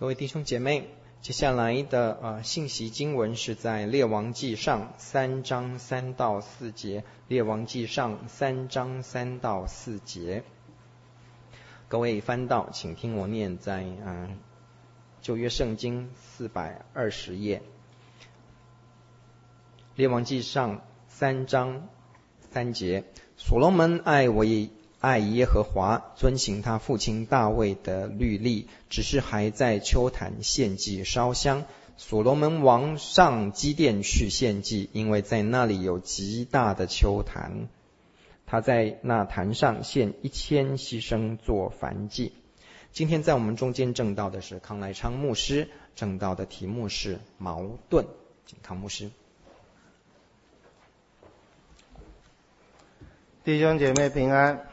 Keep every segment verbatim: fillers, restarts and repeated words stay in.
各位弟兄姐妹，接下来的呃信息经文是在列王纪上三章三到四节，列王纪上三章三到四节。各位翻到，请听我念在呃旧约圣经四百二十页，列王纪上三章三节。所罗门爱为爱耶和华，遵行他父亲大卫的律例，只是还在丘坛献祭烧香。所罗门王上基甸去献祭，因为在那里有极大的丘坛，他在那坛上献一千牺牲做燔祭。今天在我们中间证道的是康来昌牧师，证道的题目是矛盾。请康牧师。 弟兄姐妹平安。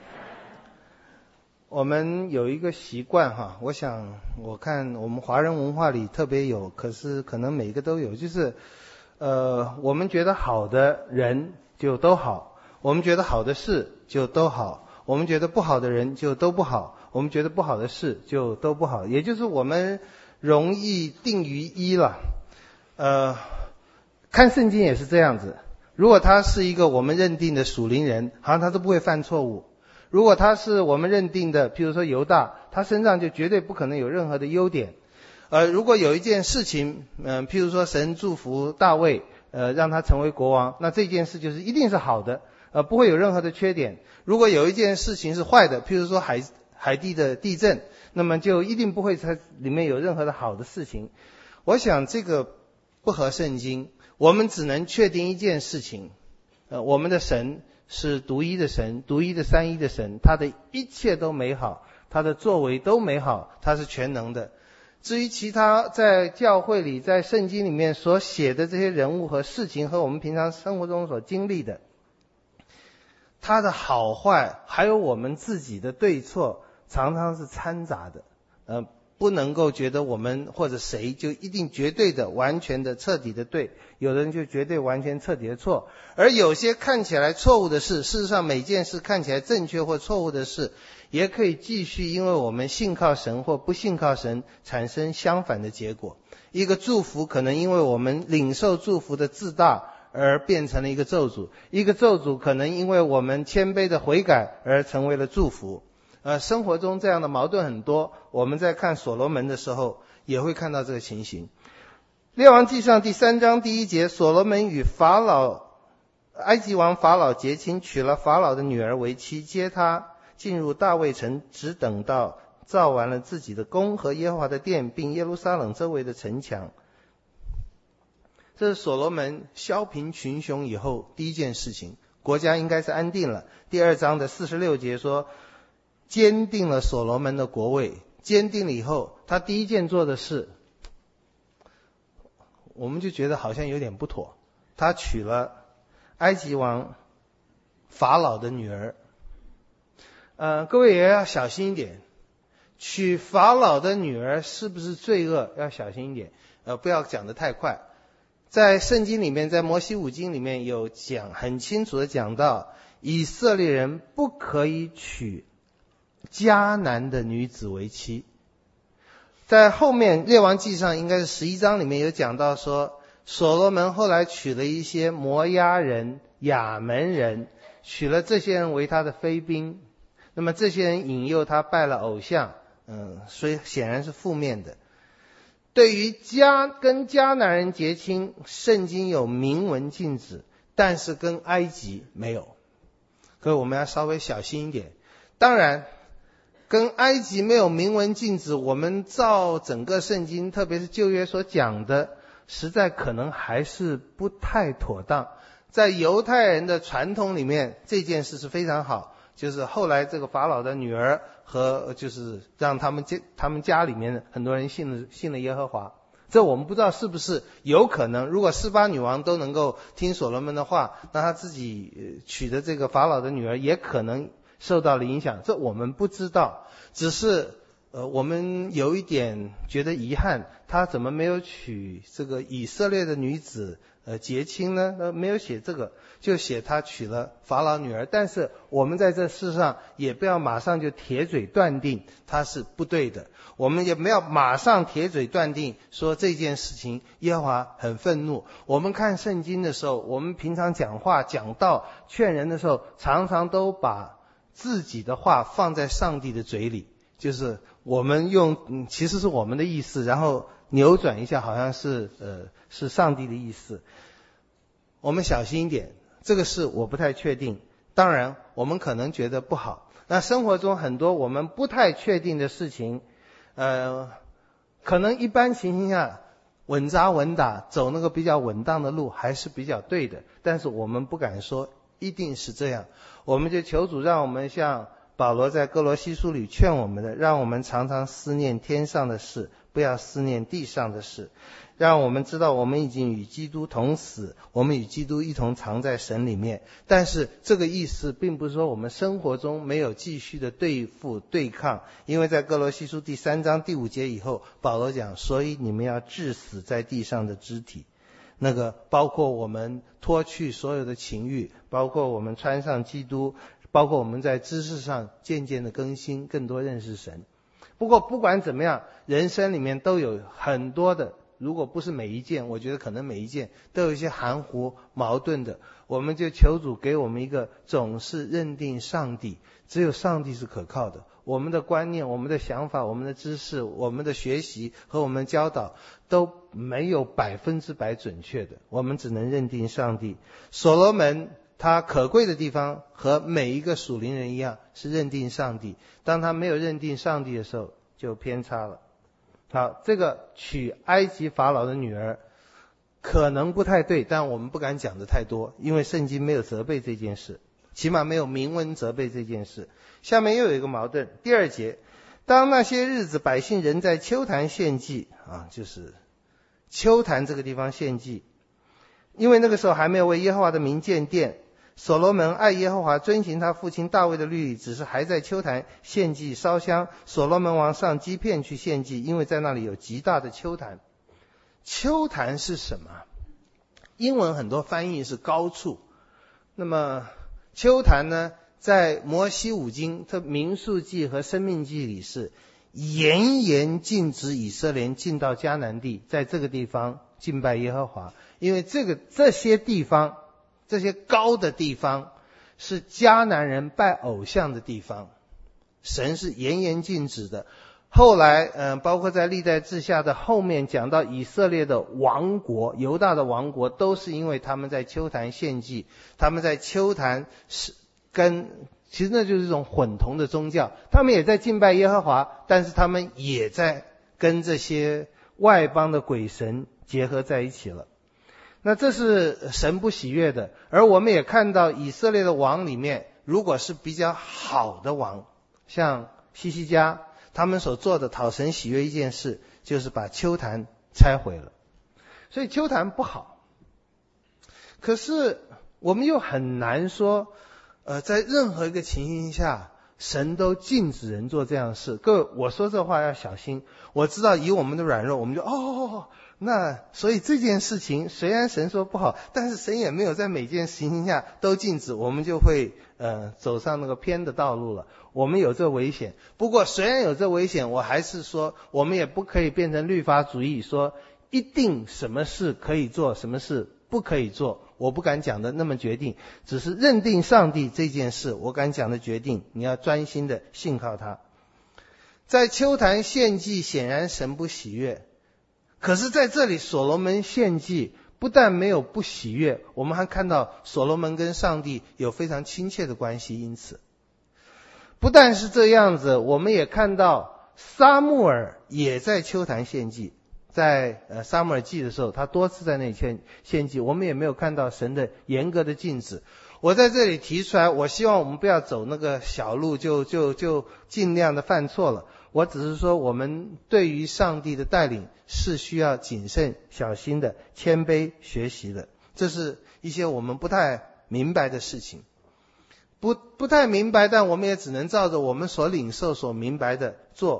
我们有一个习惯哈，我想我看我们华人文化里特别有，可是可能每个都有，就是呃我们觉得好的人就都好，我们觉得好的事就都好，我们觉得不好的人就都不好，我们觉得不好的事就都不好，也就是我们容易定于一了。呃看圣经也是这样子，如果他是一个我们认定的属灵人，好像他都不会犯错误。如果他是我们认定的，譬如说犹大，他身上就绝对不可能有任何的优点。呃，如果有一件事情，嗯、呃，譬如说神祝福大卫，呃，让他成为国王，那这件事就是一定是好的，呃，不会有任何的缺点。如果有一件事情是坏的，譬如说海海地的地震，那么就一定不会在里面有任何的好的事情。我想这个不合圣经，我们只能确定一件事情，呃，我们的神是独一的神，独一的三一的神，他的一切都美好，他的作为都美好，他是全能的。至于其他在教会里在圣经里面所写的这些人物和事情和我们平常生活中所经历的，他的好坏还有我们自己的对错常常是掺杂的，呃不能够觉得我们或者谁就一定绝对的完全的彻底的对，有的人就绝对完全彻底的错。而有些看起来错误的事，事实上每件事看起来正确或错误的事，也可以继续因为我们信靠神或不信靠神产生相反的结果。一个祝福可能因为我们领受祝福的自大而变成了一个咒诅，一个咒诅可能因为我们谦卑的悔改而成为了祝福。呃，生活中这样的矛盾很多，我们在看所罗门的时候也会看到这个情形。列王纪上第三章第一节，所罗门与法老埃及王法老结亲，娶了法老的女儿为妻，接他进入大卫城，只等到造完了自己的宫和耶和华的殿，并耶路撒冷周围的城墙。这是所罗门削平群雄以后第一件事情，国家应该是安定了。第二章的四十六节说，坚定了所罗门的国位，坚定了以后，他第一件做的事，我们就觉得好像有点不妥。他娶了埃及王法老的女儿。呃，各位也要小心一点，娶法老的女儿是不是罪恶？要小心一点，呃，不要讲得太快。在圣经里面，在摩西五经里面有讲，很清楚的讲到，以色列人不可以娶迦南的女子为妻。在后面列王纪上应该是十一章里面有讲到说，所罗门后来娶了一些摩押人、亚门人，娶了这些人为他的妃嫔。那么这些人引诱他拜了偶像，嗯，所以显然是负面的。对于迦跟迦南人结亲，圣经有明文禁止，但是跟埃及没有。所以我们要稍微小心一点。当然跟埃及没有明文禁止，我们照整个圣经特别是旧约所讲的，实在可能还是不太妥当。在犹太人的传统里面，这件事是非常好，就是后来这个法老的女儿和就是让他们家他们家里面很多人信了信了耶和华。这我们不知道是不是有可能，如果示巴女王都能够听所罗门的话，那他自己娶的这个法老的女儿也可能受到了影响，这我们不知道。只是呃，我们有一点觉得遗憾，他怎么没有娶这个以色列的女子呃结亲呢？呃，没有写这个，就写他娶了法老女儿。但是我们在这世上也不要马上就铁嘴断定他是不对的，我们也不要马上铁嘴断定说这件事情耶和华很愤怒。我们看圣经的时候，我们平常讲话讲道劝人的时候，常常都把自己的话放在上帝的嘴里，就是我们用、嗯、其实是我们的意思，然后扭转一下，好像是呃是上帝的意思。我们小心一点，这个事我不太确定。当然，我们可能觉得不好。那生活中很多我们不太确定的事情，呃，可能一般情形下稳扎稳打，走那个比较稳当的路还是比较对的。但是我们不敢说一定是这样，我们就求主让我们像保罗在哥罗西书里劝我们的，让我们常常思念天上的事，不要思念地上的事，让我们知道我们已经与基督同死，我们与基督一同藏在神里面。但是这个意思并不是说我们生活中没有继续的对付对抗，因为在哥罗西书第三章第五节以后，保罗讲，所以你们要治死在地上的肢体，那个包括我们脱去所有的情欲，包括我们穿上基督，包括我们在知识上渐渐的更新，更多认识神。不过不管怎么样，人生里面都有很多的，如果不是每一件，我觉得可能每一件都有一些含糊矛盾的，我们就求主给我们一个总是认定上帝，只有上帝是可靠的。我们的观念，我们的想法，我们的知识，我们的学习和我们的教导都没有百分之百准确的，我们只能认定上帝。所罗门他可贵的地方和每一个属灵人一样，是认定上帝。当他没有认定上帝的时候，就偏差了。好，这个娶埃及法老的女儿可能不太对，但我们不敢讲的太多，因为圣经没有责备这件事，起码没有明文责备这件事。下面又有一个矛盾，第二节，当那些日子百姓仍在丘坛献祭啊，就是丘坛这个地方献祭，因为那个时候还没有为耶和华的名建殿。所罗门爱耶和华，遵行他父亲大卫的律例，只是还在丘坛献祭烧香。所罗门王上基遍去献祭，因为在那里有极大的丘坛。丘坛是什么？英文很多翻译是高处。那么丘坛呢，在摩西五经，特民数记和申命记里是严严禁止以色列人进到迦南地，在这个地方敬拜耶和华，因为这个这些地方，这些高的地方是迦南人拜偶像的地方，神是严严禁止的。后来嗯、呃，包括在历代志下的后面讲到以色列的王国，犹大的王国，都是因为他们在丘坛献祭，他们在丘坛是跟其实那就是一种混同的宗教，他们也在敬拜耶和华，但是他们也在跟这些外邦的鬼神结合在一起了。那这是神不喜悦的。而我们也看到以色列的王里面，如果是比较好的王，像希西家，他们所做的讨神喜悦一件事，就是把丘坛拆毁了。所以丘坛不好。可是我们又很难说呃，在任何一个情形下神都禁止人做这样的事。各位，我说这话要小心。我知道以我们的软弱，我们就哦，那所以这件事情虽然神说不好，但是神也没有在每件情形下都禁止，我们就会呃走上那个偏的道路了。我们有这危险。不过虽然有这危险，我还是说我们也不可以变成律法主义，说一定什么事可以做，什么事不可以做。我不敢讲的那么决定，只是认定上帝这件事，我敢讲的决定，你要专心的信靠他。在丘坛献祭，显然神不喜悦。可是在这里所罗门献祭，不但没有不喜悦，我们还看到所罗门跟上帝有非常亲切的关系。因此不但是这样子，我们也看到撒母耳也在丘坛献祭。在呃撒母耳记的时候，他多次在那里献献祭，我们也没有看到神的严格的禁止。我在这里提出来，我希望我们不要走那个小路，就就就尽量的犯错了。我只是说，我们对于上帝的带领是需要谨慎小心的，谦卑学习的。这是一些我们不太明白的事情，不不太明白，但我们也只能照着我们所领受所明白的做。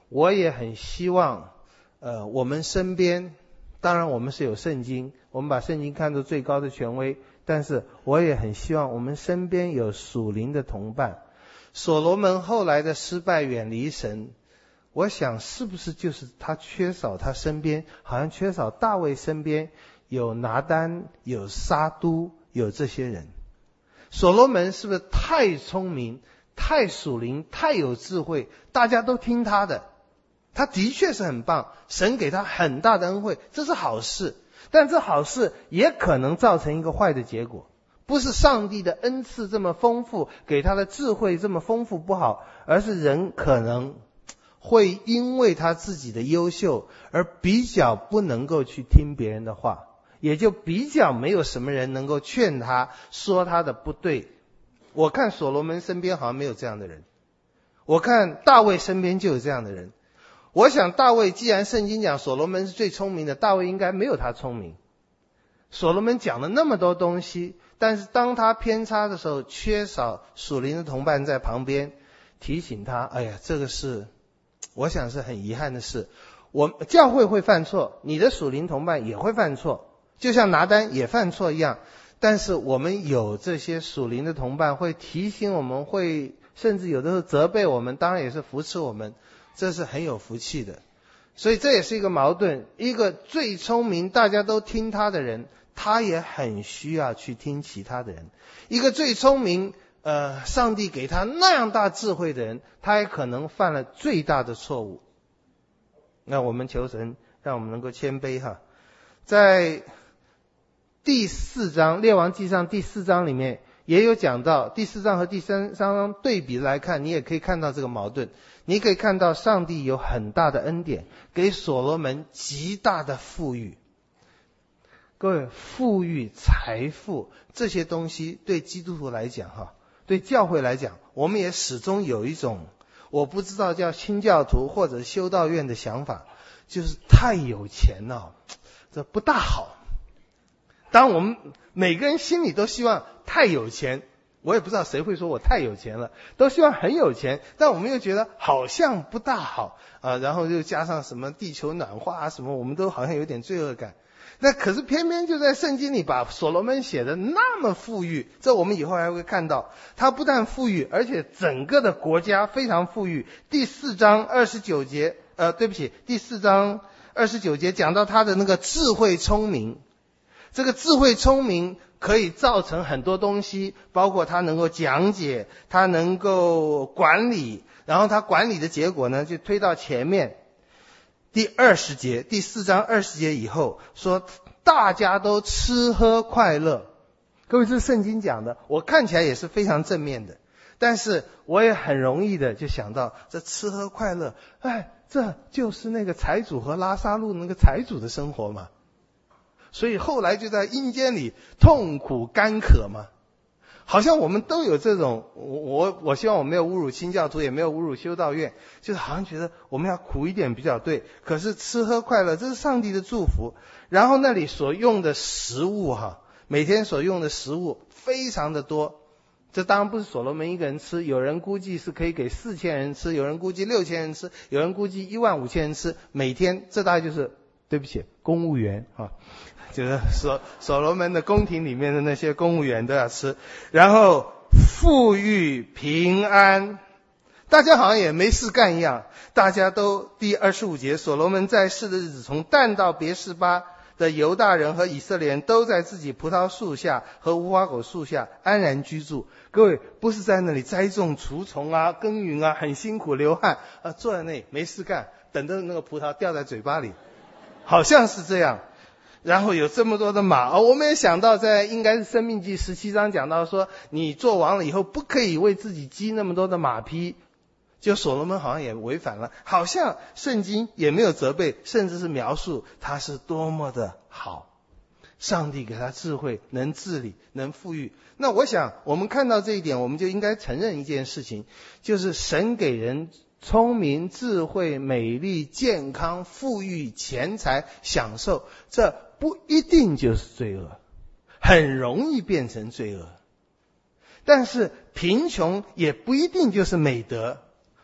我也很希望，呃，我们身边，当然我们是有圣经，我们把圣经看作最高的权威，但是我也很希望我们身边有属灵的同伴。所罗门后来的失败，远离神，我想是不是就是他缺少他身边，好像缺少大卫身边有拿单，有撒督，有这些人。所罗门是不是太聪明，太属灵，太有智慧，大家都听他的？他的确是很棒，神给他很大的恩惠，这是好事，但这好事也可能造成一个坏的结果。不是上帝的恩赐这么丰富，给他的智慧这么丰富不好，而是人可能会因为他自己的优秀而比较不能够去听别人的话，也就比较没有什么人能够劝他，说他的不对。我看所罗门身边好像没有这样的人，我看大卫身边就有这样的人。我想大卫既然圣经讲所罗门是最聪明的，大卫应该没有他聪明。所罗门讲了那么多东西，但是当他偏差的时候，缺少属灵的同伴在旁边提醒他，哎呀，这个是我想是很遗憾的事。我教会会犯错，你的属灵同伴也会犯错，就像拿单也犯错一样，但是我们有这些属灵的同伴会提醒我们，会甚至有的时候责备我们，当然也是扶持我们，这是很有福气的。所以这也是一个矛盾，一个最聪明大家都听他的人，他也很需要去听其他的人。一个最聪明呃，上帝给他那样大智慧的人，他也可能犯了最大的错误。那我们求神让我们能够谦卑哈。在第四章列王纪上第四章里面也有讲到，第四章和第三章对比来看，你也可以看到这个矛盾。你可以看到上帝有很大的恩典，给所罗门极大的富裕。各位，富裕、财富这些东西对基督徒来讲哈，对教会来讲，我们也始终有一种我不知道叫清教徒或者修道院的想法，就是太有钱了，这不大好。当我们每个人心里都希望太有钱，我也不知道谁会说我太有钱了，都希望很有钱，但我们又觉得好像不大好啊，然后又加上什么地球暖化啊什么，我们都好像有点罪恶感。那可是偏偏就在圣经里把所罗门写的那么富裕，这我们以后还会看到，他不但富裕，而且整个的国家非常富裕。第四章二十九节，呃，对不起，第四章二十九节讲到他的那个智慧聪明，这个智慧聪明可以造成很多东西，包括他能够讲解，他能够管理，然后他管理的结果呢，就推到前面。第二十节，第四章二十节以后说大家都吃喝快乐。各位，这是圣经讲的，我看起来也是非常正面的，但是我也很容易的就想到这吃喝快乐，哎，这就是那个财主和拉撒路那个财主的生活嘛。所以后来就在阴间里痛苦干渴嘛。好像我们都有这种，我我我希望我没有侮辱清教徒，也没有侮辱修道院，就是好像觉得我们要苦一点比较对。可是吃喝快乐，这是上帝的祝福。然后那里所用的食物哈，每天所用的食物非常的多。这当然不是所罗门一个人吃，有人估计是可以给四千人吃，有人估计六千人吃，有人估计一万五千人吃。每天这大概就是对不起公务员啊。就是所所罗门的宫廷里面的那些公务员都要吃，然后富裕平安，大家好像也没事干一样。大家都第二十五节，所罗门在世的日子，从但到别是巴的犹大人和以色列人都在自己葡萄树下和无花果树下安然居住。各位，不是在那里栽种除虫啊耕耘啊很辛苦流汗啊，坐在那里没事干，等着那个葡萄掉在嘴巴里，好像是这样。然后有这么多的马、哦、我们也想到在应该是申命记十七章讲到说，你做王了以后不可以为自己积那么多的马匹，就所罗门好像也违反了，好像圣经也没有责备，甚至是描述他是多么的好，上帝给他智慧，能治理，能富裕。那我想我们看到这一点，我们就应该承认一件事情，就是神给人聪明、智慧、美丽、健康、富裕、钱财、享受，这不一定就是罪恶，很容易变成罪恶。但是贫穷也不一定就是美德。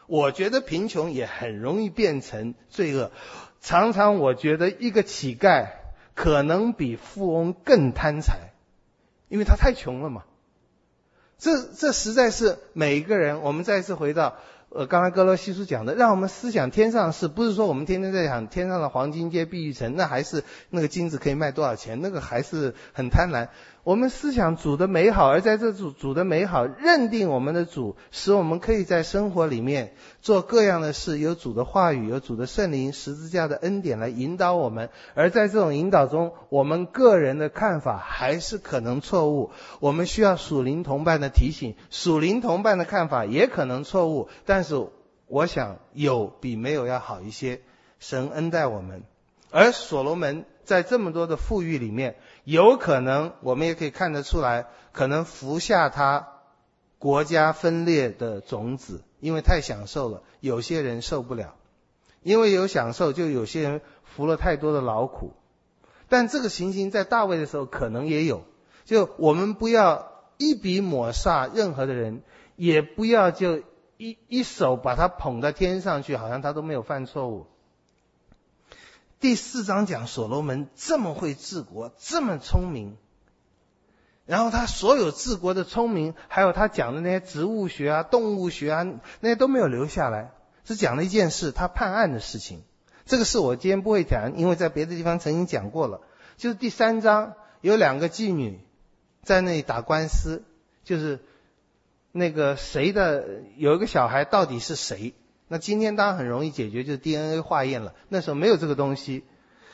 我觉得贫穷也很容易变成罪恶。常常我觉得一个乞丐可能比富翁更贪财，因为他太穷了嘛。这这实在是每一个人，我们再次回到呃，刚才哥罗西书讲的，让我们思想天上的事，不是说我们天天在想天上的黄金街碧玉城，那还是那个金子可以卖多少钱，那个还是很贪婪。我们思想主的美好，而在这主主的美好，认定我们的主，使我们可以在生活里面做各样的事，有主的话语，有主的圣灵十字架的恩典来引导我们。而在这种引导中，我们个人的看法还是可能错误，我们需要属灵同伴的提醒，属灵同伴的看法也可能错误，但是我想有比没有要好一些。神恩待我们，而所罗门在这么多的富裕里面，有可能我们也可以看得出来，可能服下他国家分裂的种子，因为太享受了，有些人受不了，因为有享受，就有些人服了太多的劳苦。但这个情形在大卫的时候可能也有，就我们不要一笔抹煞任何的人，也不要就一一手把他捧到天上去，好像他都没有犯错误。第四章讲所罗门这么会治国，这么聪明，然后他所有治国的聪明，还有他讲的那些植物学啊、动物学啊，那些都没有留下来，只讲了一件事，他判案的事情。这个事我今天不会讲，因为在别的地方曾经讲过了。就是第三章有两个妓女在那里打官司，就是那个谁的有一个小孩到底是谁。那今天当然很容易解决，就是 D N A 化验了，那时候没有这个东西。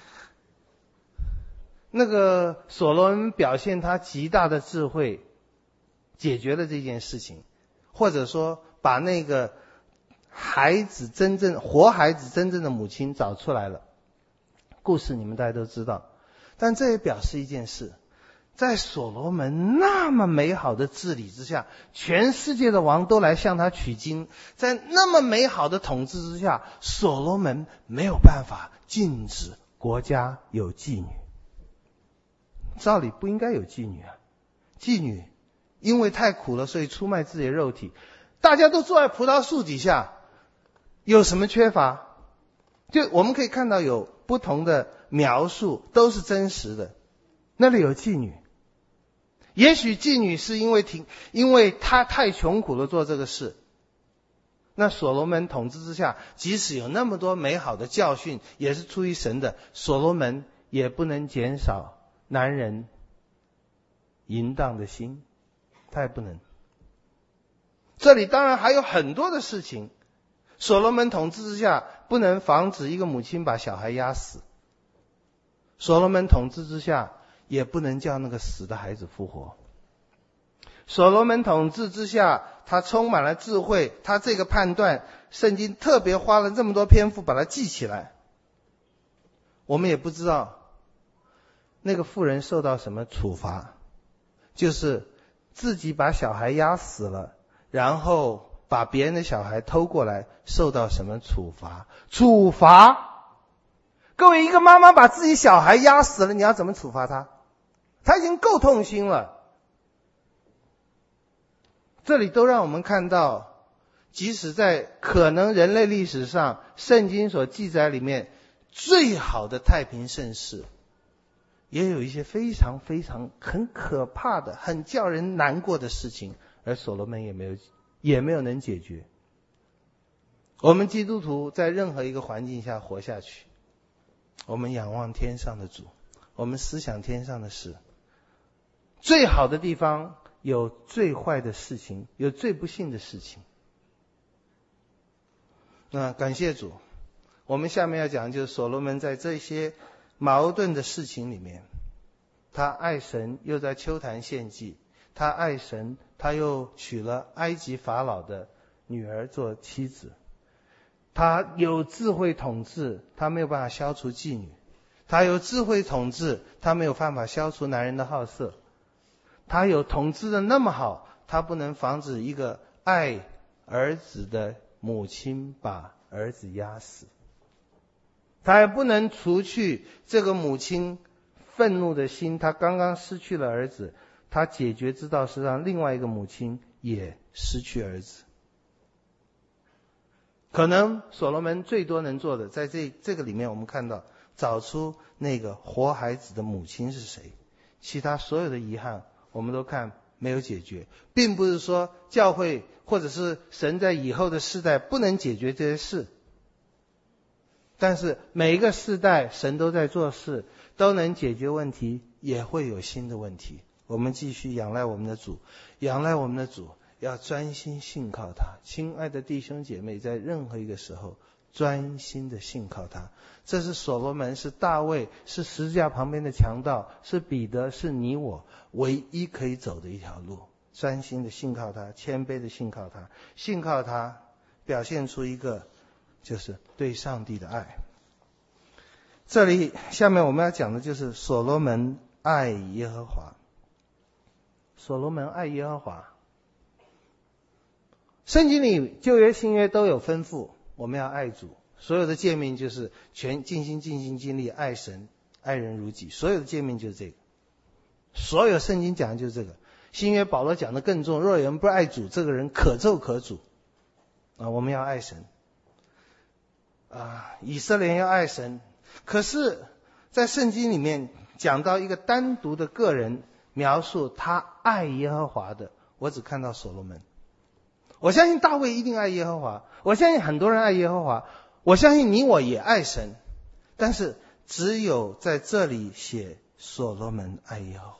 那个所罗门表现他极大的智慧，解决了这件事情，或者说把那个孩子真正活孩子真正的母亲找出来了。故事你们大家都知道，但这也表示一件事，在所罗门那么美好的治理之下，全世界的王都来向他取经，在那么美好的统治之下，所罗门没有办法禁止国家有妓女。照理不应该有妓女啊，妓女因为太苦了，所以出卖自己的肉体。大家都坐在葡萄树底下，有什么缺乏？就我们可以看到有不同的描述，都是真实的。那里有妓女，也许妓女是因为挺，因为她太穷苦了做这个事。那所罗门统治之下，即使有那么多美好的教训，也是出于神的，所罗门也不能减少男人淫荡的心，他也不能。这里当然还有很多的事情，所罗门统治之下，不能防止一个母亲把小孩压死。所罗门统治之下，也不能叫那个死的孩子复活。所罗门统治之下，他充满了智慧，他这个判断，圣经特别花了这么多篇幅把它记起来。我们也不知道那个妇人受到什么处罚，就是自己把小孩压死了，然后把别人的小孩偷过来，受到什么处罚？处罚？各位，一个妈妈把自己小孩压死了，你要怎么处罚她？她已经够痛心了。这里都让我们看到，即使在可能人类历史上圣经所记载里面最好的太平盛世，也有一些非常非常很可怕的、很叫人难过的事情，而所罗门也没有也没有能解决。我们基督徒在任何一个环境下活下去，我们仰望天上的主，我们思想天上的事。最好的地方有最坏的事情，有最不幸的事情。那感谢主，我们下面要讲就是所罗门在这些矛盾的事情里面，他爱神又在丘坛献祭，他爱神他又娶了埃及法老的女儿做妻子，他有智慧统治，他没有办法消除妓女，他有智慧统治，他没有办法消除男人的好色，他有统治的那么好，他不能防止一个爱儿子的母亲把儿子压死，他也不能除去这个母亲愤怒的心，他刚刚失去了儿子，他解决之道是让另外一个母亲也失去儿子。 可能所罗门最多能做的，在这这个里面我们看到，找出那个活孩子的母亲是谁，其他所有的遗憾我们都看没有解决，并不是说教会或者是神在以后的世代不能解决这些事，但是每一个世代神都在做事，都能解决问题，也会有新的问题。我们继续仰赖我们的主，仰赖我们的主，要专心信靠他。亲爱的弟兄姐妹，在任何一个时候专心的信靠他。这是所罗门，是大卫，是十字架旁边的强盗，是彼得，是你我唯一可以走的一条路。专心的信靠他，谦卑的信靠他，信靠他表现出一个就是对上帝的爱。这里下面我们要讲的就是所罗门爱耶和华。所罗门爱耶和华，圣经里旧约新约都有吩咐我们要爱主，所有的诫命就是全尽心尽心尽力爱神爱人如己，所有的诫命就是这个，所有圣经讲的就是这个。新约保罗讲的更重，若有人不爱主，这个人可咒可诅啊！我们要爱神啊，以色列人要爱神。可是在圣经里面讲到一个单独的个人描述他爱耶和华的，我只看到所罗门。我相信大卫一定爱耶和华，我相信很多人爱耶和华，我相信你我也爱神，但是只有在这里写所罗门爱耶和华。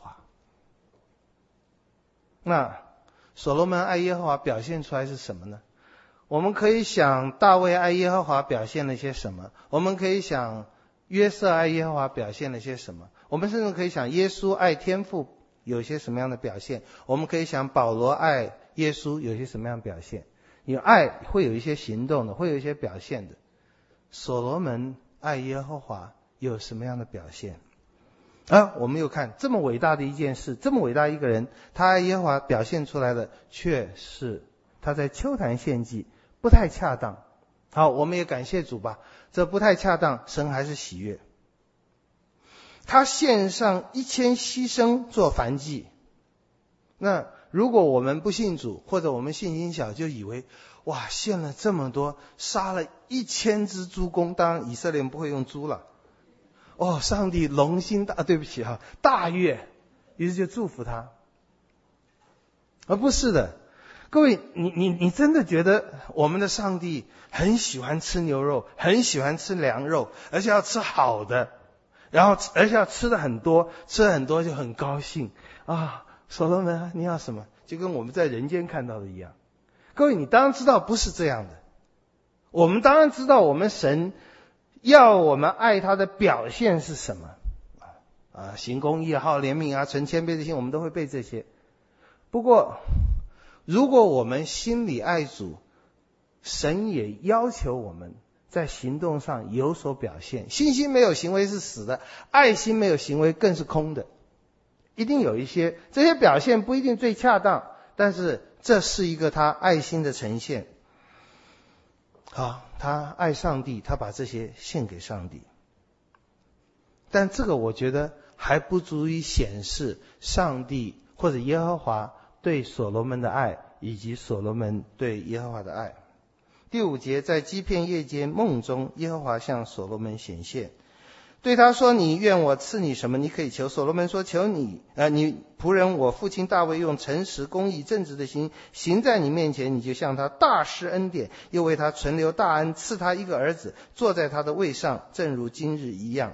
那所罗门爱耶和华表现出来是什么呢？我们可以想大卫爱耶和华表现了些什么，我们可以想约瑟爱耶和华表现了些什么，我们甚至可以想耶稣爱天父有些什么样的表现，我们可以想保罗爱耶稣有些什么样的表现。因为爱会有一些行动的，会有一些表现的。所罗门爱耶和华有什么样的表现啊？我们又看这么伟大的一件事，这么伟大一个人，他爱耶和华表现出来的却是他在秋坛献祭不太恰当。好，我们也感谢主吧，这不太恰当，神还是喜悦。他献上一千牺牲做燔祭。那如果我们不信主，或者我们信心小，就以为哇，献了这么多，杀了一千只猪公，当然以色列人不会用猪了。哦，上帝龙心大，对不起哈，大悦，于是就祝福他。而不是的，各位，你你你真的觉得我们的上帝很喜欢吃牛肉，很喜欢吃羊肉，而且要吃好的，然后而且要吃的很多，吃的很多就很高兴啊？所罗门，你要什么？就跟我们在人间看到的一样。各位，你当然知道不是这样的。我们当然知道我们神要我们爱他的表现是什么啊，行公义、好怜悯啊，存谦卑的心，我们都会背这些。不过如果我们心里爱主，神也要求我们在行动上有所表现。信心没有行为是死的，爱心没有行为更是空的。一定有一些，这些表现不一定最恰当，但是这是一个他爱心的呈现。好，他爱上帝，他把这些献给上帝。但这个我觉得还不足以显示上帝或者耶和华对所罗门的爱，以及所罗门对耶和华的爱。第五节，在基遍夜间梦中，耶和华向所罗门显现，对他说，你愿我赐你什么，你可以求。所罗门说，求你呃，你仆人我父亲大卫用诚实公义正直的心行在你面前，你就向他大施恩典，又为他存留大恩，赐他一个儿子，坐在他的位上，正如今日一样。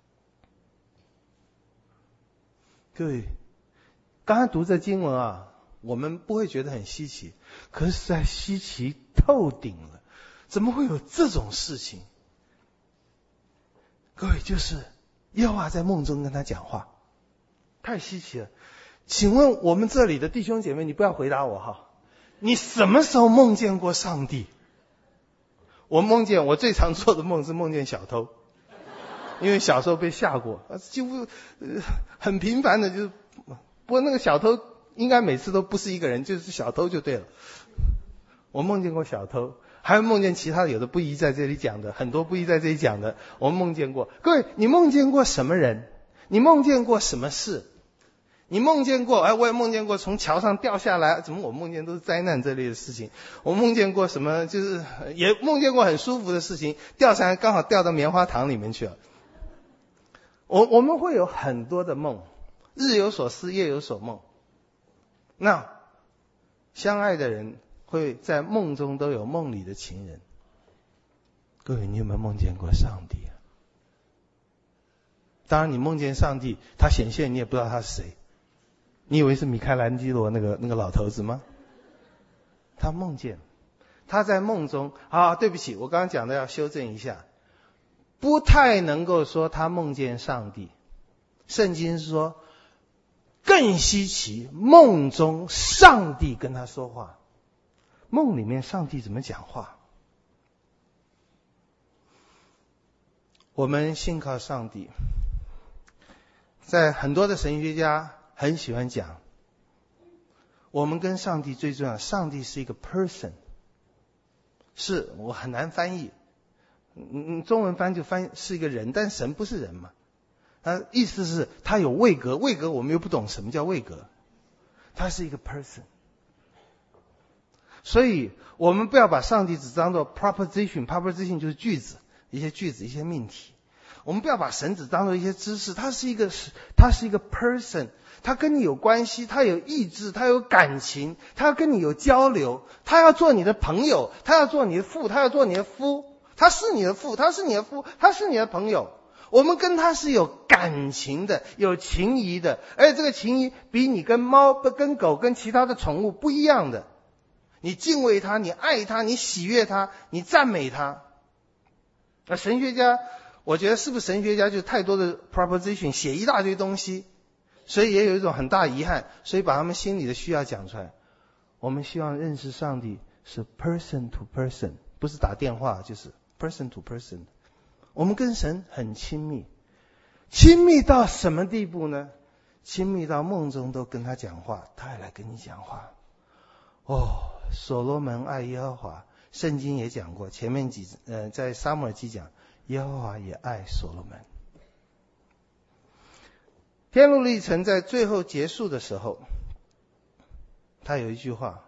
各位，刚才读这经文啊，我们不会觉得很稀奇，可是实在稀奇透顶了，怎么会有这种事情？各位，就是耶和华在梦中跟他讲话，太稀奇了。请问我们这里的弟兄姐妹，你不要回答我哈，你什么时候梦见过上帝？我梦见，我最常做的梦是梦见小偷，因为小时候被吓过，几乎、呃、很频繁的，就是不过那个小偷应该每次都不是一个人，就是小偷就对了。我梦见过小偷，还有梦见其他的，有的不宜在这里讲的，很多不宜在这里讲的，我们梦见过。各位，你梦见过什么人？你梦见过什么事？ 你梦见过，哎，我也梦见过从桥上掉下来，怎么我梦见都是灾难这类的事情。我梦见过什么，就是也梦见过很舒服的事情，掉下来刚好掉到棉花糖里面去了。我我们会有很多的梦，日有所思，夜有所梦。那相爱的人会在梦中都有梦里的情人。各位，你有没有梦见过上帝啊？当然你梦见上帝，他显现你也不知道他是谁。你以为是米开朗基罗那个那个老头子吗？他梦见，他在梦中啊，对不起，我刚刚讲的要修正一下，不太能够说他梦见上帝。圣经是说更稀奇，梦中上帝跟他说话。梦里面上帝怎么讲话？我们信靠上帝，在很多的神学家很喜欢讲，我们跟上帝最重要，上帝是一个 person， 是我很难翻译，嗯，中文翻就翻是一个人，但神不是人嘛，他意思是他有位格，位格我们又不懂什么叫位格，他是一个 person， 所以我们不要把上帝只当作 proposition， proposition 就是句子，一些句子，一些命题。我们不要把神只当作一些知识，他是一个他是一个 person， 他跟你有关系，他有意志，他有感情，他要跟你有交流，他要做你的朋友，他要做你的父，他要做你的夫，他是你的父，他是你的夫，他是你的朋友。我们跟他是有感情的，有情谊的，而且这个情谊比你跟猫、跟狗、跟其他的宠物不一样的。你敬畏他，你爱他，你喜悦他，你赞美他。而神学家，我觉得是不是神学家就太多的 proposition， 写一大堆东西，所以也有一种很大遗憾，所以把他们心里的需要讲出来。我们希望认识上帝是 person to person， 不是打电话，就是 person to person。我们跟神很亲密，亲密到什么地步呢？亲密到梦中都跟他讲话，他也来跟你讲话。哦，所罗门爱耶和华，圣经也讲过，前面几呃在撒母耳记讲，耶和华也爱所罗门。天路历程在最后结束的时候，他有一句话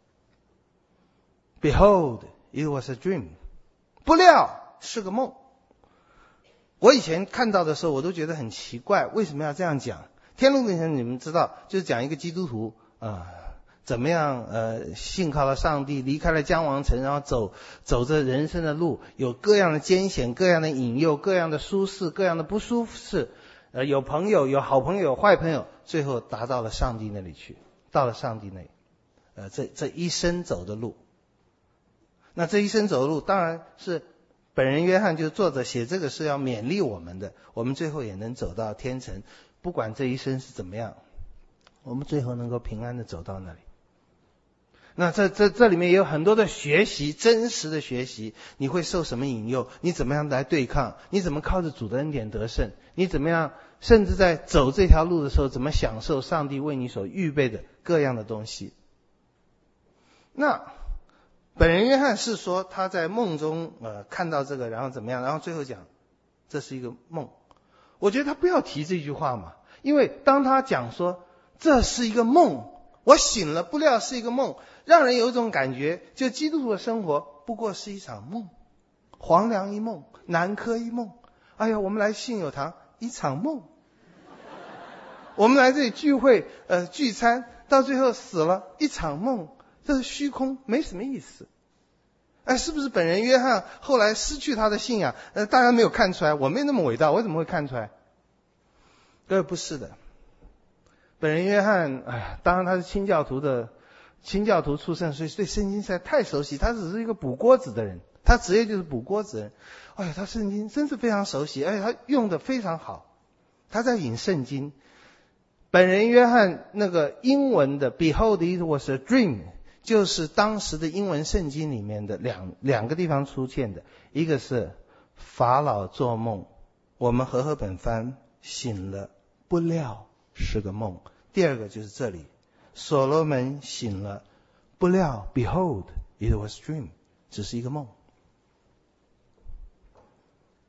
Behold, it was a dream， 不料是个梦。我以前看到的时候我都觉得很奇怪，为什么要这样讲？天路历程你们知道，就是讲一个基督徒啊、呃，怎么样呃信靠了上帝，离开了姜王城，然后走走着人生的路，有各样的艰险，各样的引诱，各样的舒适，各样的不舒适，呃有朋友，有好朋友，有坏朋友，最后达到了上帝那里去，到了上帝那里，呃这这一生走的路。那这一生走的路当然是本人约翰就是作者写这个是要勉励我们的，我们最后也能走到天城，不管这一生是怎么样，我们最后能够平安的走到那里。那这这这里面也有很多的学习，真实的学习，你会受什么引诱，你怎么样来对抗，你怎么靠着主的恩典得胜，你怎么样甚至在走这条路的时候怎么享受上帝为你所预备的各样的东西。那本人约翰是说他在梦中呃看到这个，然后怎么样，然后最后讲这是一个梦。我觉得他不要提这句话嘛，因为当他讲说这是一个梦，我醒了不料是一个梦，让人有一种感觉，就基督徒的生活不过是一场梦，黄粱一梦，南柯一梦。哎呀，我们来信友堂一场梦，我们来这里聚会呃聚餐，到最后死了一场梦，这是虚空，没什么意思。哎，是不是本人约翰后来失去他的信仰？呃，大家没有看出来，我没那么伟大，我怎么会看出来？各位，不是的。本人约翰，哎呀，当然他是清教徒的清教徒出身，所以对圣经实在太熟悉。他只是一个补锅子的人，他职业就是补锅子人。哎呀，他圣经真是非常熟悉，而且他用的非常好。他在引圣经。本人约翰那个英文的 Behold, it was a dream，就是当时的英文圣经里面的两两个地方出现的，一个是法老做梦，我们和合本翻醒了不料是个梦，第二个就是这里所罗门醒了不料 Behold, it was a dream， 只是一个梦。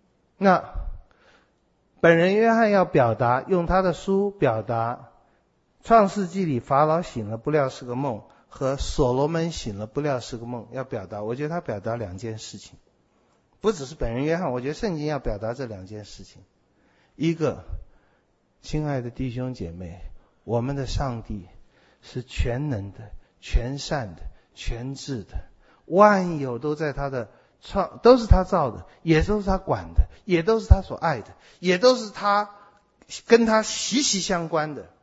那本人约翰要表达，用他的书表达创世纪里法老醒了不料是个梦，和所罗门醒了不料是个梦，要表达，我觉得他表达两件事情，不只是本人约翰，我觉得圣经要表达这两件事情。一个，亲爱的弟兄姐妹，我们的上帝是全能的、全善的、全智的，万有都在他的创，都是他造的，也都是他管的，也都是他所爱的，也都是他跟他息息相关的，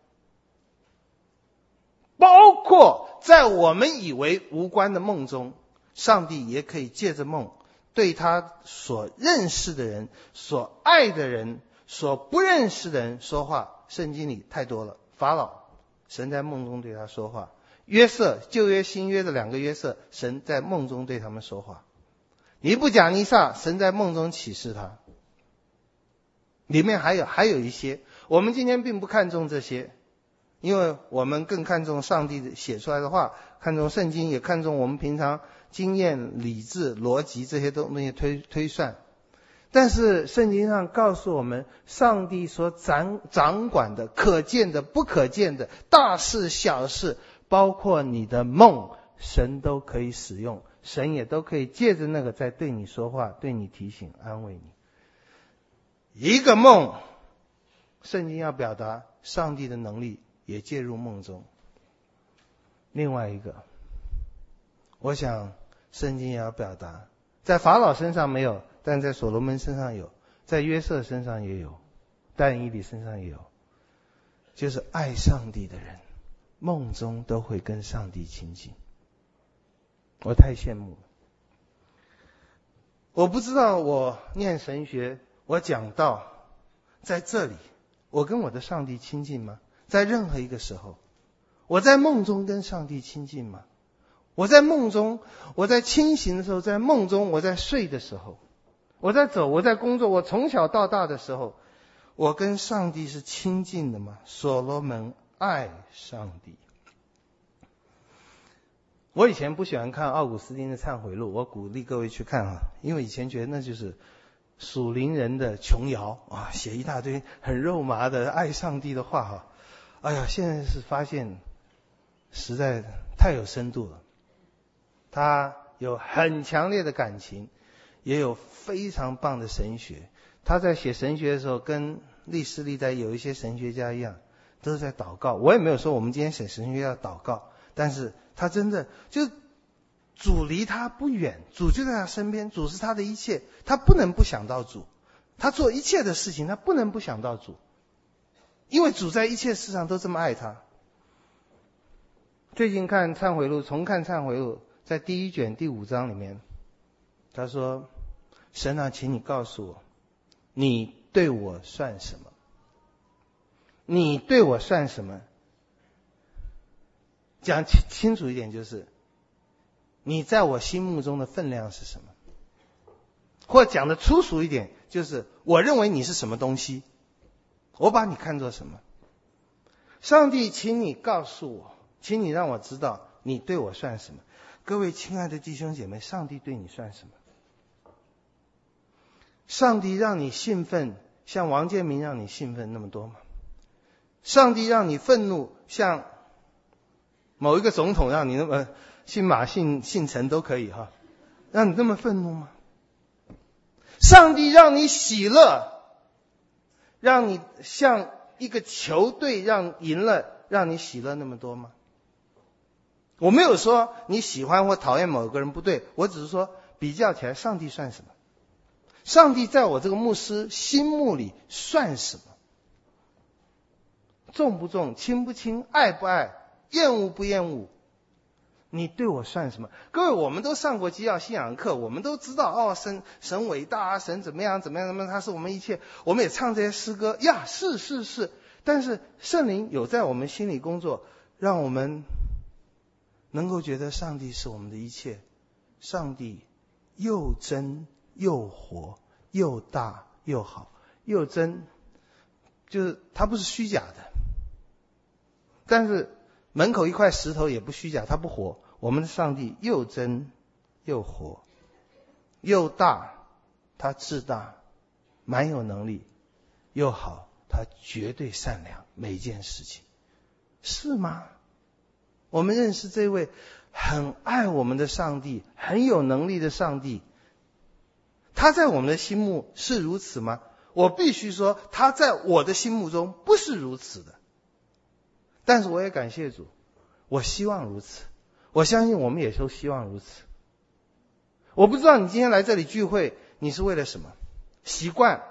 包括在我们以为无关的梦中，上帝也可以借着梦对他所认识的人、所爱的人、所不认识的人说话。圣经里太多了，法老，神在梦中对他说话；约瑟，旧约新约的两个约瑟，神在梦中对他们说话；尼布甲尼撒，神在梦中启示他。里面还有还有一些，我们今天并不看重这些，因为我们更看重上帝写出来的话，看重圣经，也看重我们平常经验、理智、逻辑这些东西推推算。但是圣经上告诉我们，上帝所掌掌管的、可见的、不可见的大事小事，包括你的梦，神都可以使用，神也都可以借着那个在对你说话，对你提醒、安慰你。一个梦，圣经要表达上帝的能力也介入梦中。另外一个，我想圣经也要表达，在法老身上没有，但在所罗门身上有，在约瑟身上也有，但以理身上也有，就是爱上帝的人梦中都会跟上帝亲近。我太羡慕了。我不知道我念神学，我讲道，在这里我跟我的上帝亲近吗？在任何一个时候，我在梦中跟上帝亲近吗？我在梦中，我在清醒的时候，在梦中，我在睡的时候，我在走，我在工作，我从小到大的时候，我跟上帝是亲近的吗？所罗门爱上帝。我以前不喜欢看奥古斯丁的忏悔录，我鼓励各位去看啊，因为以前觉得那就是属灵人的琼瑶啊，写一大堆很肉麻的爱上帝的话哈。哎呀，现在是发现实在太有深度了。他有很强烈的感情，也有非常棒的神学。他在写神学的时候，跟历史历代有一些神学家一样，都是在祷告。我也没有说我们今天写神学要祷告，但是他真的就主离他不远，主就在他身边，主是他的一切，他不能不想到主。他做一切的事情，他不能不想到主，因为主在一切事上都这么爱他。最近看忏悔录，重看忏悔录，在第一卷第五章里面，他说：神啊，请你告诉我，你对我算什么？你对我算什么？讲清清楚一点，就是你在我心目中的分量是什么？或讲的粗俗一点，就是我认为你是什么东西，我把你看作什么？上帝，请你告诉我，请你让我知道你对我算什么。各位亲爱的弟兄姐妹，上帝对你算什么？上帝让你兴奋，像王建民让你兴奋那么多吗？上帝让你愤怒，像某一个总统让你那么姓马姓姓陈都可以哈，让你那么愤怒吗？上帝让你喜乐，让你像一个球队让赢了，让你喜乐那么多吗？我没有说你喜欢或讨厌某个人不对，我只是说比较起来，上帝算什么？上帝在我这个牧师心目里算什么？重不重？轻不轻？爱不爱？厌恶不厌恶？你对我算什么？各位，我们都上过基要信仰课，我们都知道哦，神神伟大啊，神怎么样怎么样怎么样，他是我们一切，我们也唱这些诗歌呀，是是是。但是圣灵有在我们心里工作，让我们能够觉得上帝是我们的一切，上帝又真又活，又大又好，又真，就是他不是虚假的。但是门口一块石头也不虚假，他不活。我们的上帝又真又活，又大，他至大，蛮有能力，又好，他绝对善良，每一件事情。 是吗？我们认识这位很爱我们的上帝，很有能力的上帝，他在我们的心目是如此吗？我必须说，他在我的心目中不是如此的。但是我也感谢主，我希望如此，我相信我们也都希望如此。我不知道你今天来这里聚会，你是为了什么？习惯。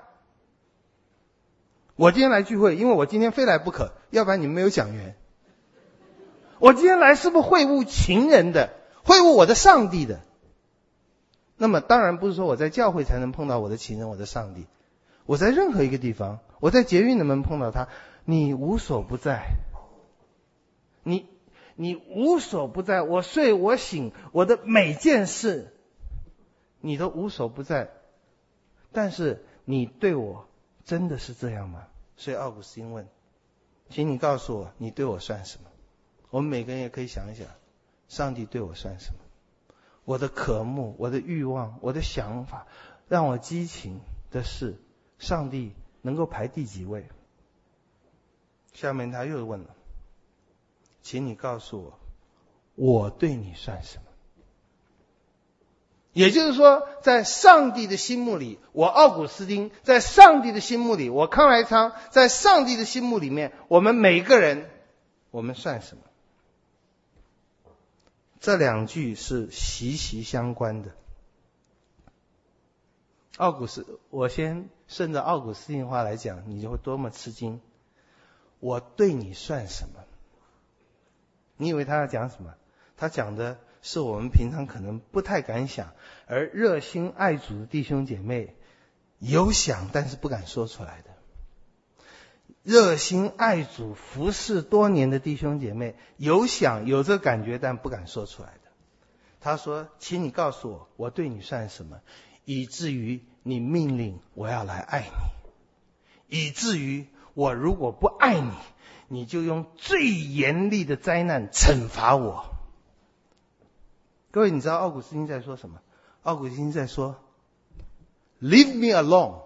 我今天来聚会，因为我今天非来不可，要不然你们没有讲员。我今天来是不是会晤情人的，会晤我的上帝的？那么当然不是说我在教会才能碰到我的情人，我的上帝。我在任何一个地方，我在捷运能不能碰到他？你无所不在，你你无所不在。我睡我醒，我的每件事，你都无所不在。但是你对我真的是这样吗？所以奥古斯丁问，请你告诉我，你对我算什么？我们每个人也可以想一想，上帝对我算什么？我的渴慕，我的欲望，我的想法，让我激情的事，上帝能够排第几位？下面他又问了，请你告诉我，我对你算什么？也就是说，在上帝的心目里，我奥古斯丁；在上帝的心目里，我康来昌；在上帝的心目里面，我们每个人，我们算什么？这两句是息息相关的。奥古斯，我先顺着奥古斯丁话来讲，你就会多么吃惊。我对你算什么？你以为他要讲什么？他讲的是我们平常可能不太敢想，而热心爱主的弟兄姐妹有想但是不敢说出来的。热心爱主服侍多年的弟兄姐妹有想有这感觉但不敢说出来的。他说，请你告诉我，我对你算什么，以至于你命令我要来爱你，以至于我如果不爱你，你就用最严厉的灾难惩罚我。各位，你知道奥古斯丁在说什么？奥古斯丁在说 Leave me alone。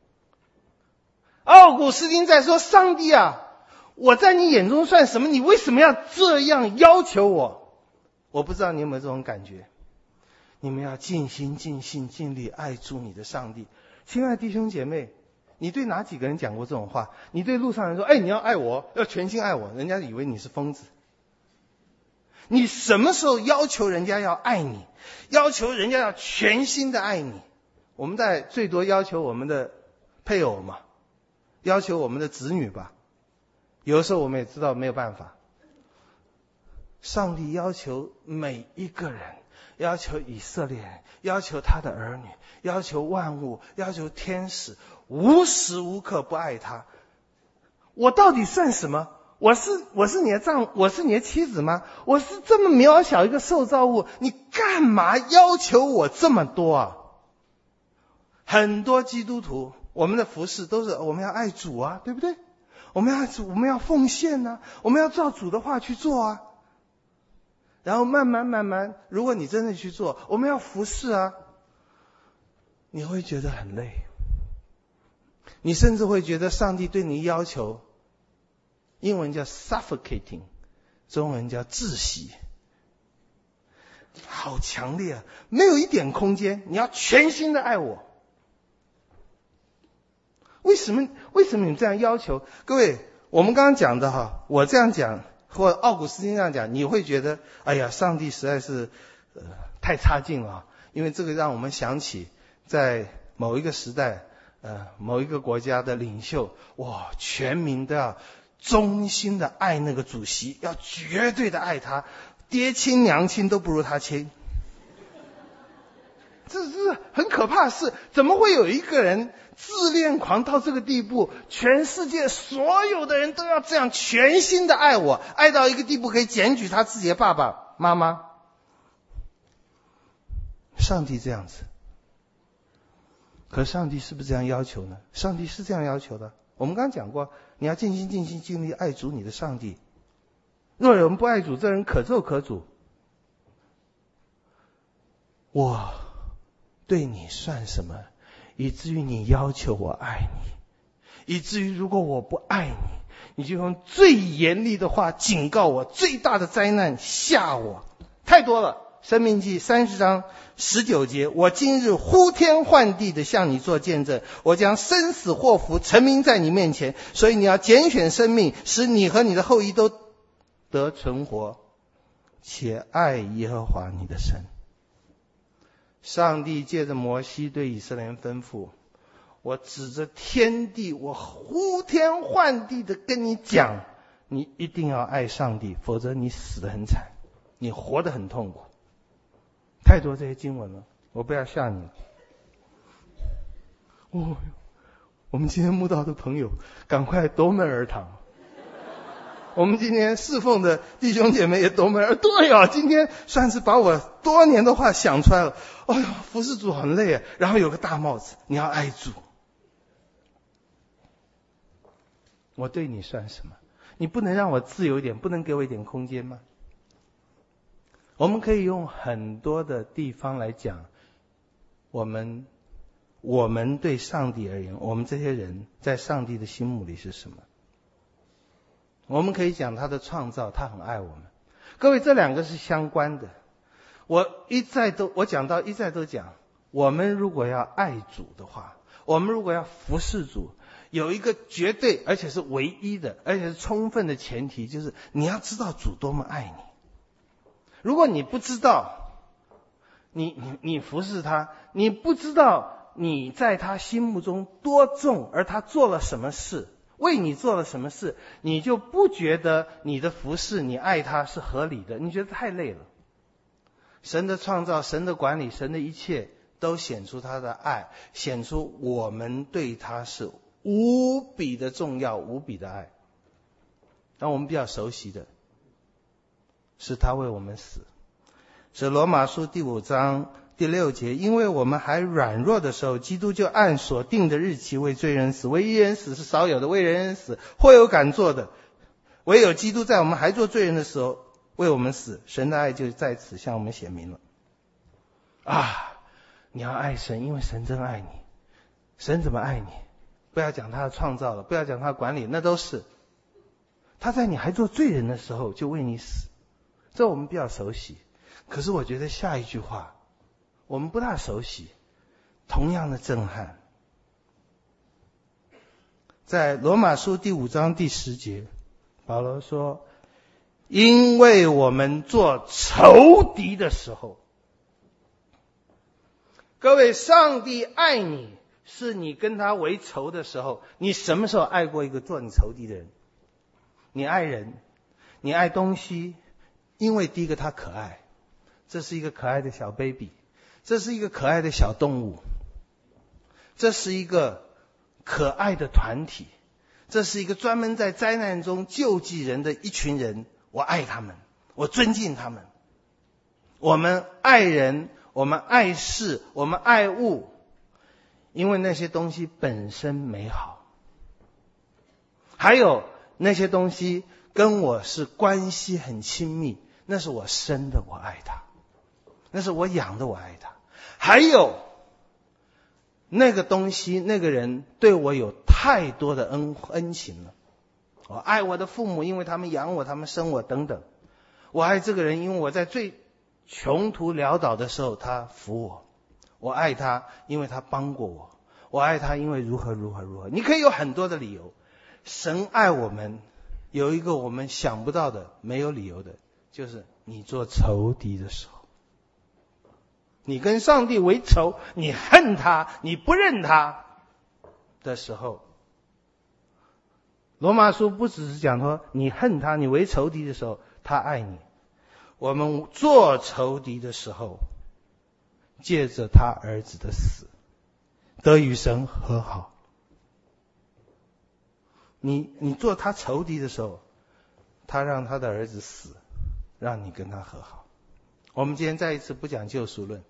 奥古斯丁在说，上帝啊，我在你眼中算什么？你为什么要这样要求我？我不知道你有没有这种感觉。你们要尽心尽性尽力爱主你的上帝。亲爱的弟兄姐妹，你对哪几个人讲过这种话？你对路上人说，哎，你要爱我，要全心爱我，人家以为你是疯子。你什么时候要求人家要爱你，要求人家要全心的爱你？我们在最多要求我们的配偶嘛，要求我们的子女吧。有的时候我们也知道没有办法。上帝要求每一个人，要求以色列人，要求他的儿女，要求万物，要求天使，无时无刻不爱他。我到底算什么？我是我是你的丈，我是你的妻子吗？我是这么渺小一个受造物，你干嘛要求我这么多啊？很多基督徒，我们的服事都是我们要爱主啊，对不对？我们要爱主，我们要奉献啊，我们要照主的话去做啊。然后慢慢慢慢，如果你真的去做，我们要服事啊，你会觉得很累，你甚至会觉得上帝对你要求，英文叫 suffocating， 中文叫窒息，好强烈啊，没有一点空间，你要全心的爱我。为什么为什么你这样要求？各位，我们刚刚讲的哈，我这样讲或奥古斯丁这样讲，你会觉得哎呀，上帝实在是呃太差劲了，因为这个让我们想起在某一个时代呃某一个国家的领袖，哇，全民都要衷心的爱那个主席，要绝对的爱他，爹亲娘亲都不如他亲。这是很可怕的事，怎么会有一个人自恋狂到这个地步？全世界所有的人都要这样全心的爱我，爱到一个地步可以检举他自己的爸爸妈妈。上帝这样子，可上帝是不是这样要求呢？上帝是这样要求的。我们刚刚讲过，你要尽心尽心尽力爱主你的上帝。若有人不爱主，这人可咒可诅。我对你算什么，以至于你要求我爱你，以至于如果我不爱你， 你就用最严厉的话警告我，最大的灾难吓我，太多了。申命记三十章十九节，我今日呼天唤地的向你做见证，我将生死祸福陈明在你面前，所以你要拣选生命，使你和你的后裔都得存活，且爱耶和华你的神。上帝借着摩西对以色列人吩咐，我指着天地，我呼天唤地的跟你讲，你一定要爱上帝，否则你死得很惨，你活得很痛苦。太多这些经文了，我不要吓你了。哦，我们今天慕道的朋友赶快夺门而逃。我们今天侍奉的弟兄姐妹也夺门而对啊，今天算是把我多年的话想出来了。哎呦，服侍主很累啊，然后有个大帽子，你要爱主。我对你算什么？你不能让我自由一点，不能给我一点空间吗？我们可以用很多的地方来讲，我们我们对上帝而言，我们这些人在上帝的心目里是什么？我们可以讲他的创造，他很爱我们。各位，这两个是相关的。我一再都我讲到一再都讲，我们如果要爱主的话，我们如果要服侍主，有一个绝对而且是唯一的而且是充分的前提，就是你要知道主多么爱你。如果你不知道，你你你服侍他，你不知道你在他心目中多重，而他做了什么事，为你做了什么事，你就不觉得你的服侍，你爱他是合理的，你觉得太累了。神的创造，神的管理，神的一切都显出他的爱，显出我们对他是无比的重要，无比的爱。但我们比较熟悉的是他为我们死，是罗马书第五章第六节，因为我们还软弱的时候，基督就按所定的日期为罪人死，为义人死是少有的，为人人死或有敢做的，唯有基督在我们还做罪人的时候为我们死，神的爱就在此向我们显明了。啊，你要爱神，因为神真爱你。神怎么爱你？不要讲他的创造了，不要讲他的管理，那都是他在你还做罪人的时候就为你死，这我们比较熟悉。可是我觉得下一句话我们不大熟悉，同样的震撼。在罗马书第五章第十节，保罗说，因为我们做仇敌的时候，各位，上帝爱你是你跟他为仇的时候。你什么时候爱过一个做你仇敌的人？你爱人，你爱东西，因为第一个他可爱，这是一个可爱的小 baby， 这是一个可爱的小动物，这是一个可爱的团体，这是一个专门在灾难中救济人的一群人。我爱他们，我尊敬他们。我们爱人，我们爱事，我们爱物，因为那些东西本身美好，还有那些东西跟我是关系很亲密，那是我生的，我爱他，那是我养的，我爱他。还有那个东西，那个人对我有太多的恩恩情了。我爱我的父母，因为他们养我，他们生我等等。我爱这个人，因为我在最穷途潦倒的时候他扶我。我爱他，因为他帮过我。我爱他，因为如何如何如何。你可以有很多的理由。神爱我们有一个我们想不到的，没有理由的，就是你做仇敌的时候，你跟上帝为仇，你恨他，你不认他的时候。罗马书不只是讲说你恨他，你为仇敌的时候他爱你。我们做仇敌的时候，借着他儿子的死得与神和好。你你做他仇敌的时候，他让他的儿子死，让你跟他和好。我们今天再一次不讲救赎论，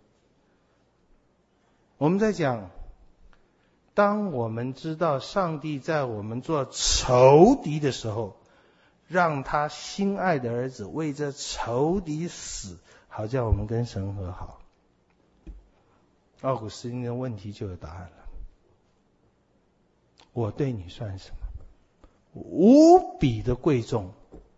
我们在讲，当我们知道上帝在我们做仇敌的时候，让他心爱的儿子为这仇敌死，好叫我们跟神和好。奥古斯丁的问题就有答案了。我对你算什么？ 无比的贵重。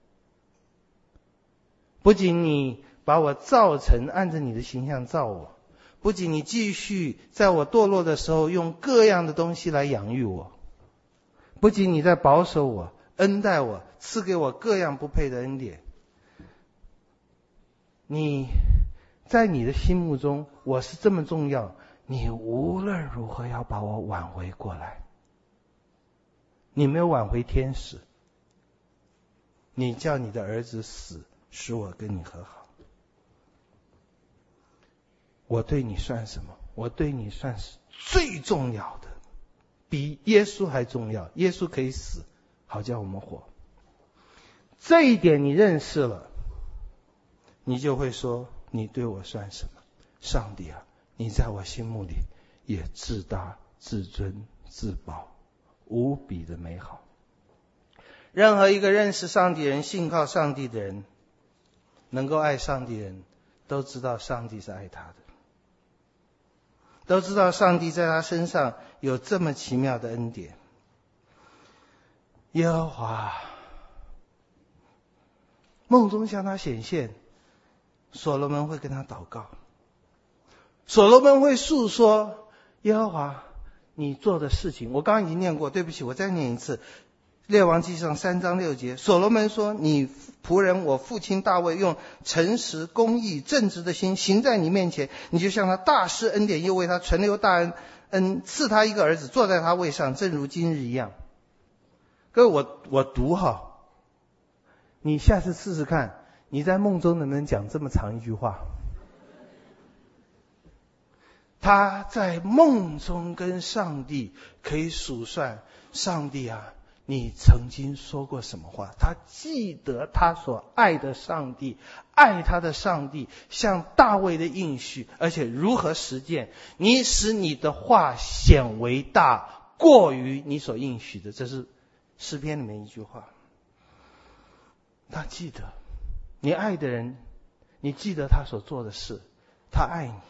不仅你把我造成，按着你的形象造我，不仅你继续在我堕落的时候用各样的东西来养育我，不仅你在保守我、恩待我、赐给我各样不配的恩典，你在你的心目中我是这么重要，你无论如何要把我挽回过来。你没有挽回天使，你叫你的儿子死，使我跟你和好。我对你算什么？我对你算是最重要的，比耶稣还重要。耶稣可以死，好叫我们活。这一点你认识了，你就会说，你对我算什么？上帝啊，你在我心目里也至大、至尊、至宝，无比的美好。任何一个认识上帝人、信靠上帝的人，能够爱上帝人，都知道上帝是爱他的，都知道上帝在他身上有这么奇妙的恩典。耶和华梦中向他显现，所罗门会跟他祷告，所罗门会诉说耶和华你做的事情。我刚刚已经念过，对不起，我再念一次。列王纪上三章六节，所罗门说，你仆人我父亲大卫用诚实、公义、正直的心行在你面前，你就向他大施恩典，又为他存留大恩，恩赐他一个儿子坐在他位上，正如今日一样。各位，我我读哈，你下次试试看，你在梦中能不能讲这么长一句话？他在梦中跟上帝可以数算，上帝啊，你曾经说过什么话？他记得他所爱的上帝，爱他的上帝像大卫的应许，而且如何实践？你使你的话显为大，过于你所应许的。这是诗篇里面一句话。他记得你爱的人，你记得他所做的事，他爱你。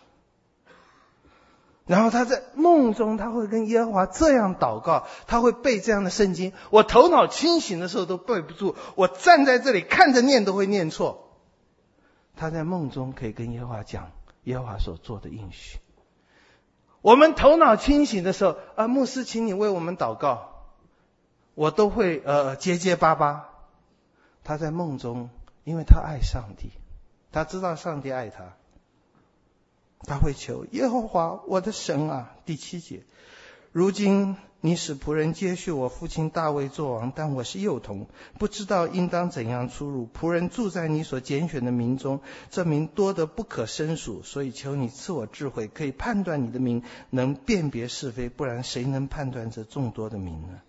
然后他在梦中，他会跟耶和华这样祷告，他会背这样的圣经。我头脑清醒的时候都背不住，我站在这里看着念都会念错。他在梦中可以跟耶和华讲耶和华所做的应许。我们头脑清醒的时候，啊，牧师，请你为我们祷告，我都会呃结结巴巴。他在梦中，因为他爱上帝，他知道上帝爱他。他会求耶和华我的神啊，第七节，如今你使仆人接续我父亲大卫作王，但我是幼童，不知道应当怎样出入。仆人住在你所拣选的民中，这民多得不可胜数，所以求你赐我智慧，可以判断你的民，能辨别是非，不然谁能判断这众多的民呢？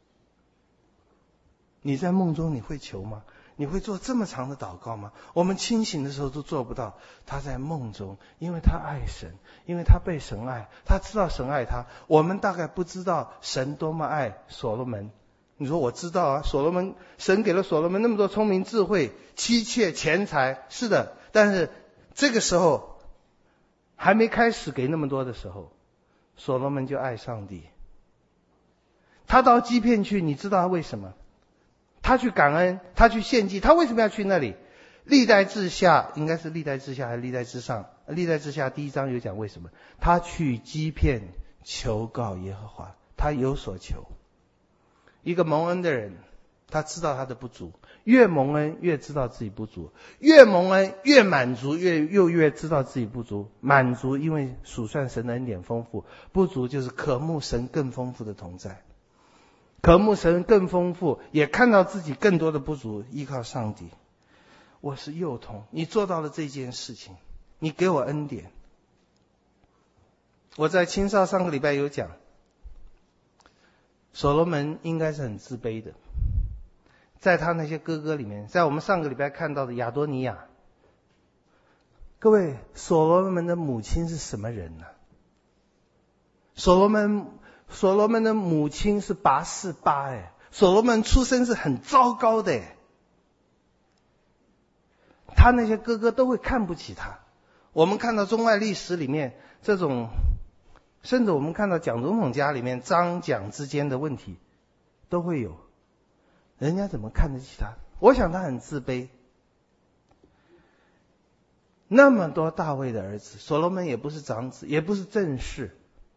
你在梦中你会求吗？你会做这么长的祷告吗？我们清醒的时候都做不到。他在梦中，因为他爱神，因为他被神爱，他知道神爱他。我们大概不知道神多么爱所罗门。你说我知道啊，所罗门，神给了所罗门那么多聪明智慧、妻妾、钱财，是的。但是这个时候还没开始给那么多的时候，所罗门就爱上帝。他到基遍去，你知道他为什么？他去感恩，他去献祭，他为什么要去那里？历代志下，应该是历代志下还是历代志上？历代志下第一章有讲为什么他去基遍求告耶和华，他有所求。一个蒙恩的人，他知道他的不足，越蒙恩越知道自己不足，越蒙恩越满足，越又越知道自己不足。满足因为数算神的恩典丰富，不足就是渴慕神更丰富的同在。渴慕神更丰富，也看到自己更多的不足，依靠上帝。我是幼童，你做到了这件事情，你给我恩典。我在青少上个礼拜有讲，所罗门应该是很自卑的，在他那些哥哥里面，在我们上个礼拜看到的亚多尼亚。各位，所罗门的母亲是什么人呢？所罗门所罗门的母亲是拔示巴，哎，所罗门出身是很糟糕的，哎，他那些哥哥都会看不起他。我们看到中外历史里面这种，甚至我们看到蒋总统家里面张蒋之间的问题都会有。 人家怎么看得起他？我想他很自卑。那么多大卫的儿子，所罗门也不是长子，也不是正室，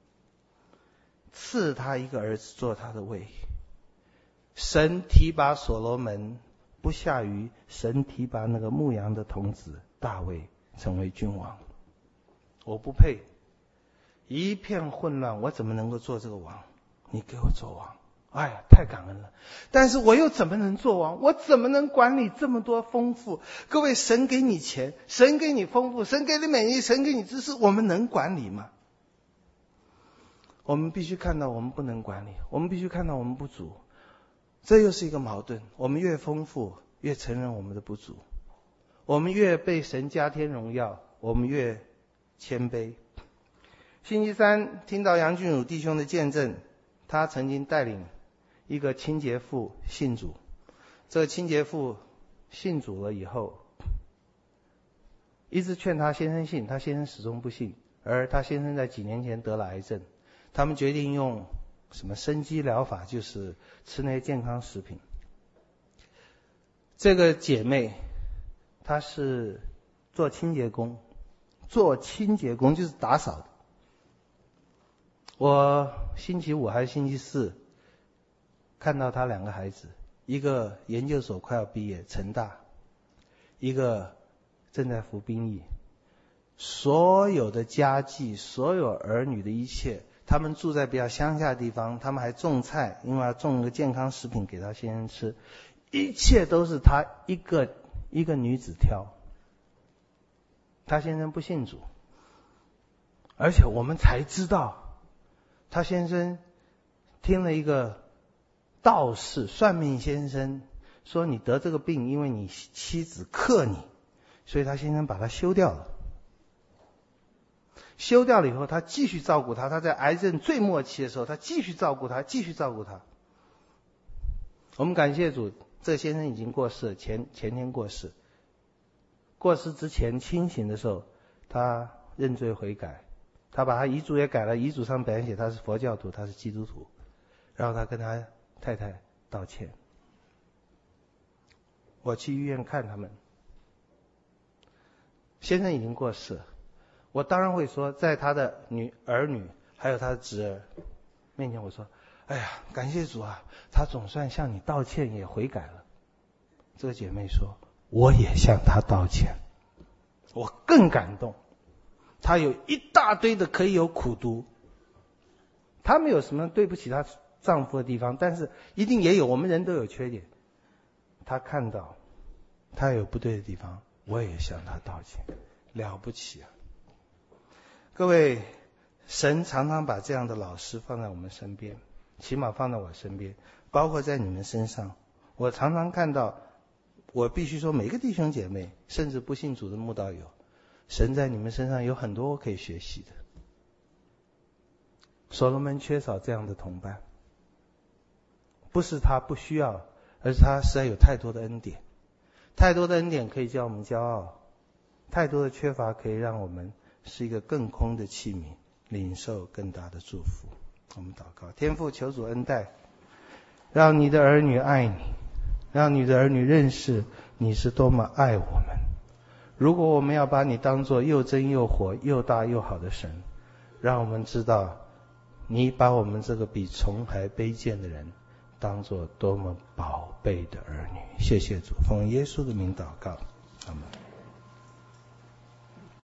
赐他一个儿子做他的位。神提拔所罗门，不下于神提拔那个牧羊的童子大卫成为君王。我不配，一片混乱，我怎么能够做这个王？你给我做王，哎呀，太感恩了。但是我又怎么能做王？我怎么能管理这么多丰富？各位，神给你钱，神给你丰富，神给你美丽，神给你知识，我们能管理吗？我们必须看到我们不能管理，我们必须看到我们不足。这又是一个矛盾，我们越丰富，越承认我们的不足；我们越被神加添荣耀，我们越谦卑。星期三听到杨俊儒弟兄的见证，他曾经带领一个清洁妇信主。这个清洁妇信主了以后，一直劝他先生信，他先生始终不信，而他先生在几年前得了癌症，他们决定用什么生机疗法，就是吃那些健康食品。这个姐妹她是做清洁工，做清洁工就是打扫的。我星期五还是星期四看到她两个孩子，一个研究所快要毕业，成大，一个正在服兵役。所有的家计，所有儿女的一切，他们住在比较乡下的地方，他们还种菜，因为要种个健康食品给他先生吃，一切都是他一个一个女子挑。他先生不信主，而且我们才知道，他先生听了一个道士算命先生说，你得这个病因为你妻子克你，所以他先生把他休掉了。休掉了以后，他继续照顾他，他在癌症最末期的时候，他继续照顾他，继续照顾他。我们感谢主，这个先生已经过世，前前天过世。过世之前清醒的时候，他认罪悔改，他把他遗嘱也改了，遗嘱上本来写他是佛教徒，他是基督徒，然后他跟他太太道歉。我去医院看他们，先生已经过世了。我当然会说，在他的女儿女还有他的侄儿面前，我说：“哎呀，感谢主啊，他总算向你道歉，也悔改了。”这个姐妹说：“我也向他道歉。”我更感动，她有一大堆的可以有苦毒，她没有什么对不起她丈夫的地方，但是一定也有，我们人都有缺点。她看到她有不对的地方，我也向她道歉，了不起啊！各位，神常常把这样的老师放在我们身边，起码放在我身边，包括在你们身上。我常常看到，我必须说，每个弟兄姐妹，甚至不信主的慕道友，神在你们身上有很多可以学习的。所罗门缺少这样的同伴，不是他不需要，而是他实在有太多的恩典，太多的恩典可以叫我们骄傲，太多的缺乏可以让我们是一个更空的器皿，领受更大的祝福。我们祷告，天父，求主恩待，让你的儿女爱你，让你的儿女认识你是多么爱我们。如果我们要把你当作又真又活又大又好的神，让我们知道你把我们这个比虫还卑贱的人当作多么宝贝的儿女。谢谢主，奉耶稣的名祷告，阿们。